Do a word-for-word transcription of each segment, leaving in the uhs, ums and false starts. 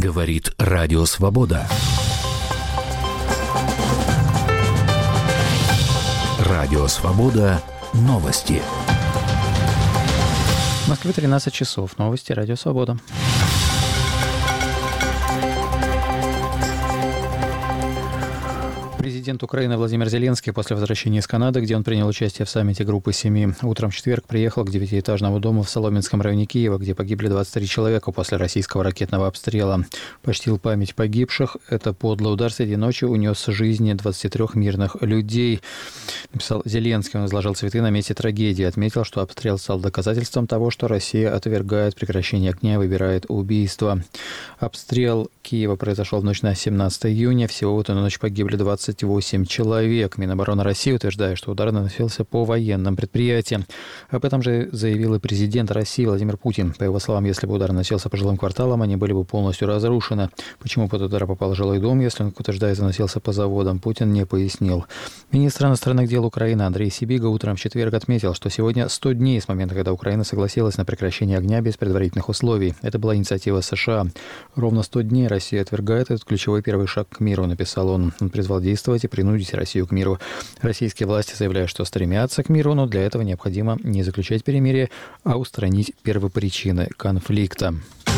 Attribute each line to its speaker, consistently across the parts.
Speaker 1: Говорит Радио Свобода. Радио Свобода. Новости.
Speaker 2: В Москве тринадцать часов. Новости Радио Свобода. Президент Украины Владимир Зеленский после возвращения из Канады, где он принял участие в саммите группы семи, утром в четверг приехал к девятиэтажному дому в Соломенском районе Киева, где погибли двадцать три человека после российского ракетного обстрела. Почтил память погибших. Это подлый удар среди ночи унес жизни двадцати трёх мирных людей, написал Зеленский. Он изложил цветы на месте трагедии. Отметил, что обстрел стал доказательством того, что Россия отвергает прекращение огня и выбирает убийство. Обстрел Киева произошел в ночь на семнадцатое июня. Всего в эту ночь погибли двадцать восемь человек. Минобороны России утверждает, что удар наносился по военным предприятиям. Об этом же заявил и президент России Владимир Путин. По его словам, если бы удар наносился по жилым кварталам, они были бы полностью разрушены. Почему под удар попал жилой дом, если он, утверждает, наносился по заводам, Путин не пояснил. Министр иностранных дел Украины Андрей Сибига утром в четверг отметил, что сегодня сто дней с момента, когда Украина согласилась на прекращение огня без предварительных условий. Это была инициатива США. Ровно сто дней Россия отвергает этот ключевой первый шаг к миру, написал он. Он призвал действовать и принудить Россию к миру. Российские власти заявляют, что стремятся к миру, но для этого необходимо не заключать перемирие, а устранить первопричины конфликта.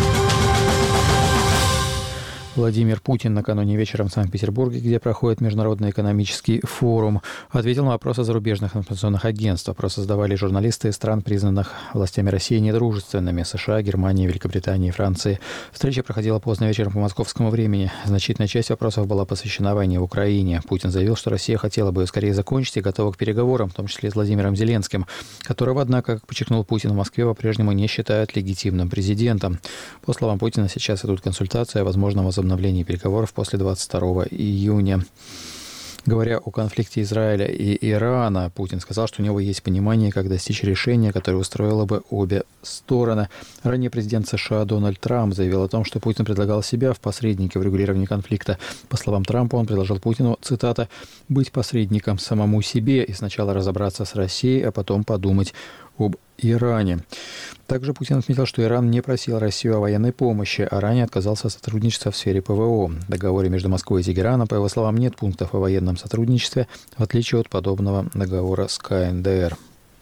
Speaker 2: Владимир Путин накануне вечером в Санкт-Петербурге, где проходит Международный экономический форум, ответил на вопросы зарубежных информационных агентств. Вопросы задавали журналисты из стран, признанных властями России недружественными: США, Германии, Великобритании и Франции. Встреча проходила поздно вечером по московскому времени. Значительная часть вопросов была посвящена войне в Украине. Путин заявил, что Россия хотела бы ее скорее закончить и готова к переговорам, в том числе с Владимиром Зеленским, которого, однако, как подчеркнул Путин, в Москве по-прежнему не считают легитимным президентом. По словам Путина, сейчас идут консультации о возможном возобновлении возобновлении переговоров после двадцать второго июня. Говоря о конфликте Израиля и Ирана, Путин сказал, что у него есть понимание, как достичь решения, которое устроило бы обе стороны. Ранее президент США Дональд Трамп заявил о том, что Путин предлагал себя в посреднике в регулировании конфликта. По словам Трампа, он предложил Путину, цитата, «быть посредником самому себе и сначала разобраться с Россией, а потом подумать об Иране». Также Путин отметил, что Иран не просил Россию о военной помощи, а ранее отказался от сотрудничества в сфере ПВО. В договоре между Москвой и Тегераном, по его словам, нет пунктов о военном сотрудничестве, в отличие от подобного договора с КНДР.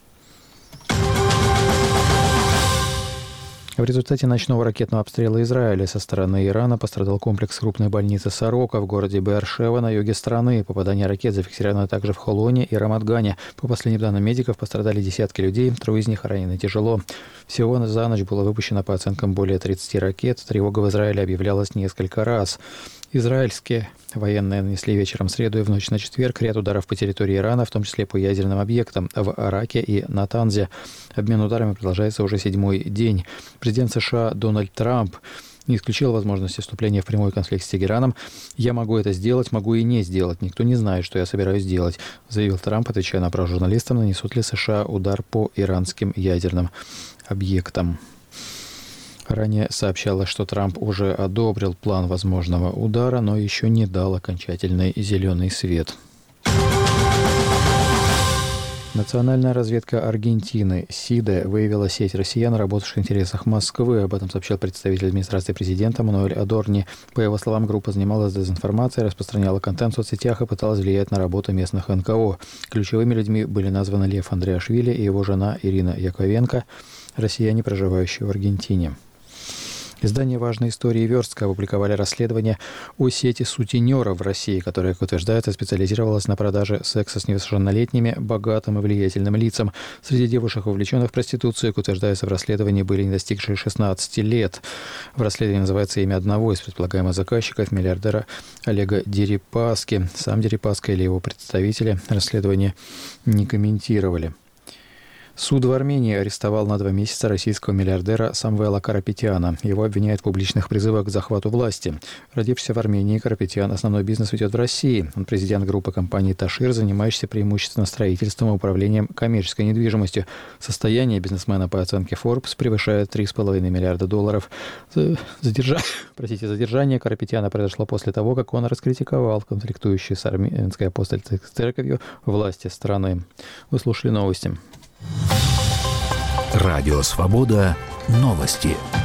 Speaker 2: В результате ночного ракетного обстрела Израиля со стороны Ирана пострадал комплекс крупной больницы «Сорока» в городе Беэр-Шева на юге страны. Попадание ракет зафиксировано также в Холоне и Рамат-Гане. По последним данным медиков, пострадали десятки людей, трое из них ранены тяжело. Всего за ночь было выпущено, по оценкам, более тридцати ракет. Тревога в Израиле объявлялась несколько раз. Израильские военные нанесли вечером в среду и в ночь на четверг ряд ударов по территории Ирана, в том числе по ядерным объектам в Араке и Натанзе. Обмен ударами продолжается уже седьмой день. Президент США Дональд Трамп не исключил возможности вступления в прямой конфликт с Тегераном. «Я могу это сделать, могу и не сделать. Никто не знает, что я собираюсь делать», заявил Трамп, отвечая на вопрос журналистам, нанесут ли США удар по иранским ядерным объектам. Ранее сообщалось, что Трамп уже одобрил план возможного удара, но еще не дал окончательный зеленый свет. Национальная разведка Аргентины СИДЕ выявила сеть россиян, работавших в интересах Москвы. Об этом сообщил представитель администрации президента Мануэль Адорни. По его словам, группа занималась дезинформацией, распространяла контент в соцсетях и пыталась влиять на работу местных эн ка о. Ключевыми людьми были названы Лев Андриашвили и его жена Ирина Яковенко, россияне, проживающие в Аргентине. Издание «Важные истории» Верстка опубликовали расследование о сети сутенеров в России, которая, как утверждается, специализировалась на продаже секса с несовершеннолетними, богатым и влиятельным лицам. Среди девушек, вовлеченных в проституцию, как утверждается в расследовании, были не достигшие шестнадцати лет. В расследовании называется имя одного из предполагаемых заказчиков, миллиардера Олега Дерипаски. Сам Дерипаска или его представители расследование не комментировали. Суд в Армении арестовал на два месяца российского миллиардера Самвела Карапетяна. Его обвиняют в публичных призывах к захвату власти. Родившийся в Армении, Карапетян основной бизнес ведет в России. Он президент группы компании «Ташир», занимающийся преимущественно строительством и управлением коммерческой недвижимостью. Состояние бизнесмена по оценке Forbes превышает три с половиной миллиарда долларов. Задержа... Простите, задержание Карапетяна произошло после того, как он раскритиковал конфликтующие с армянской апостольской церковью власти страны. Вы слушали новости.
Speaker 1: Радио Свобода. Новости.